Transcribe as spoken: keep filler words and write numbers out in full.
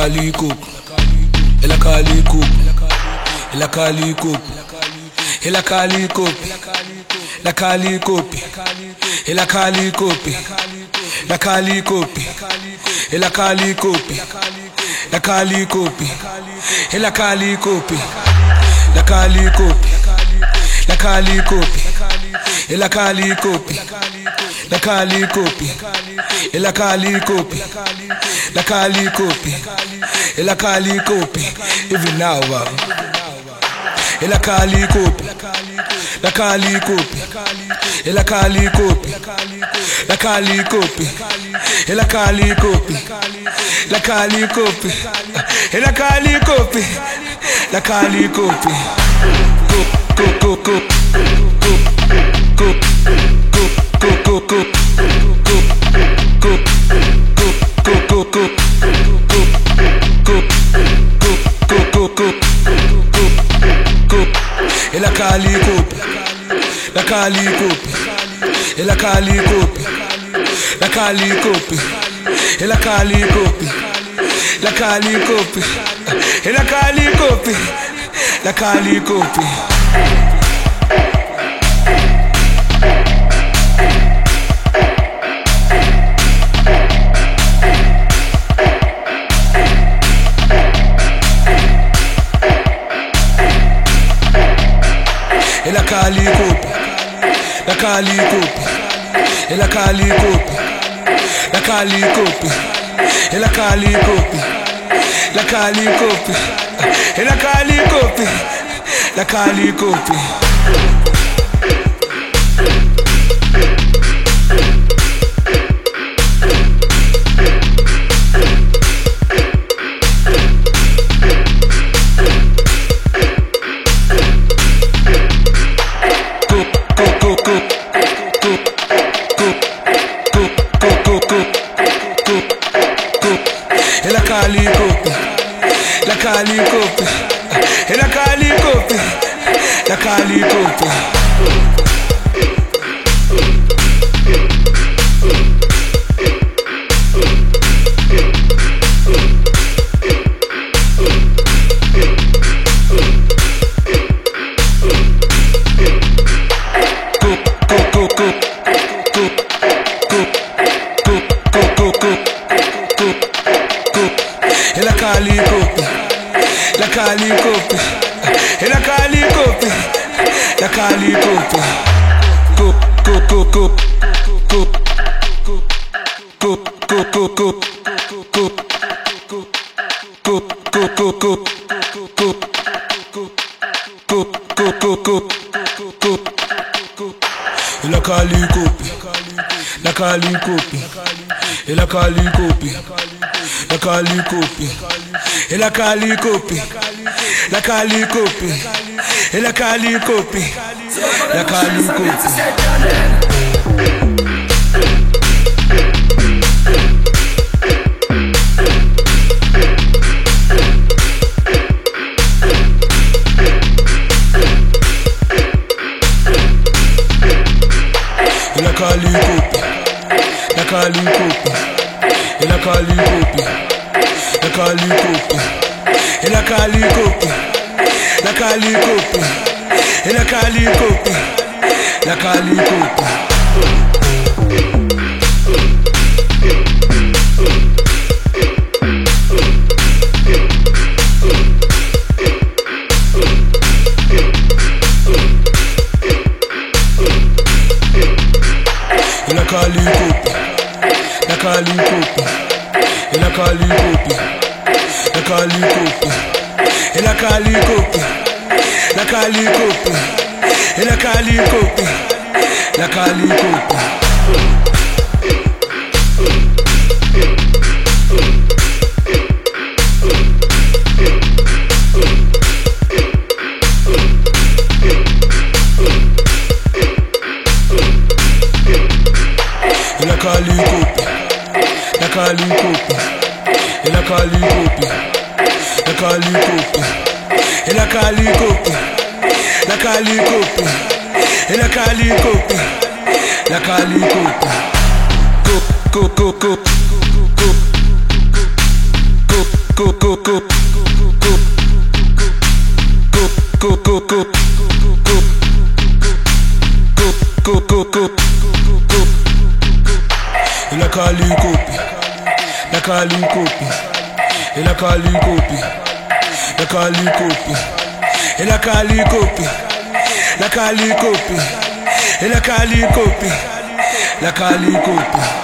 kali coupe, ela kali coupe, ela kali coupe, ela kali coupe, la kali coupe, ela kali coupe, la kali coupe, ela kali coupe, la kali coupe, ela kali coupe, la kali coupe, la kali coupe, ela kali coupe, la kali coupe, ela kali coupe, la kali coupe, ela kali coupe, even now, ela kali coupe, la kali coupe, ela kali coupe, la kali coupe, ela kali coupe, la kali coupe, ela kali coupe, la kali coupe, coupe, coupe, coupe, coupe, coupe, coupe, coupe, ela kali coupe, la kali coupe, ela kali coupe, la kali coupe, ela kali coupe, la kali coupe, ela kali coupe, la kali coupe. La kali coupe, la kali coupe, la kali coupe, la kali coupe, la kali coupe, la kali coupe, la kali coupe, la kali coupe. La kali coupe, la kali coupe, la kali coupe, la kali coupe. La kali coupe, la kali coupe, la kali coupe, la kali coupe, coupe, coupe, coupe, coupe, coupe, coupe, coupe, coupe, coupe, la kali coupe, la kali coupe, la kali coupe, la kali coupe, la kali coupe, la kali coupe, la kali coupe, la kali coupe. La kali coupe, la kali coupe, la kali coupe, la kali coupe, la kali coupe, la kali coupe, la kali coupe, la kali coupe. La kali coupe, la kali coupe, la kali coupe, la kali coupe, la kali coupe, la kali coupe, la kali coupe, la kali coupe. La kali coupe, la kali coupe, la kali coupe, la kali coupe, la kali coupe, la kali coupe, la kali coupe, la kali coupe. Coupe, coupe, coupe, coupe, coupe, coupe, go go go go go go go go go go. Il a calé copie, la calé copie, il a calé copie, la calé copie, il a calé copie, la calé copie, il a calé copie, la calé copie.